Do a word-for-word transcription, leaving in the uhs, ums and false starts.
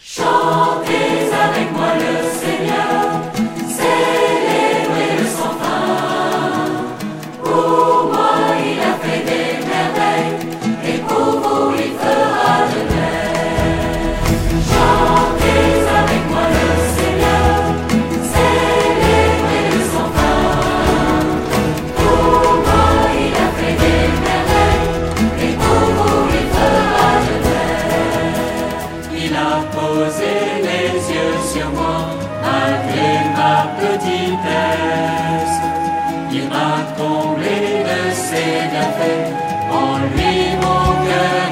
Chantez avec moi le Seigneur, célébrez-le sans fin. Pour moi il a fait des merveilles, et pour vous il fera de même. Chantez avec moi le Seigneur, célébrez-le sans fin. Pour moi il a fait des merveilles, et pour vous il fera de même. Il a posé les yeux sur moi, malgré ma petitesse. Il m'a comblé de ses bienfaits, en lui mon cœur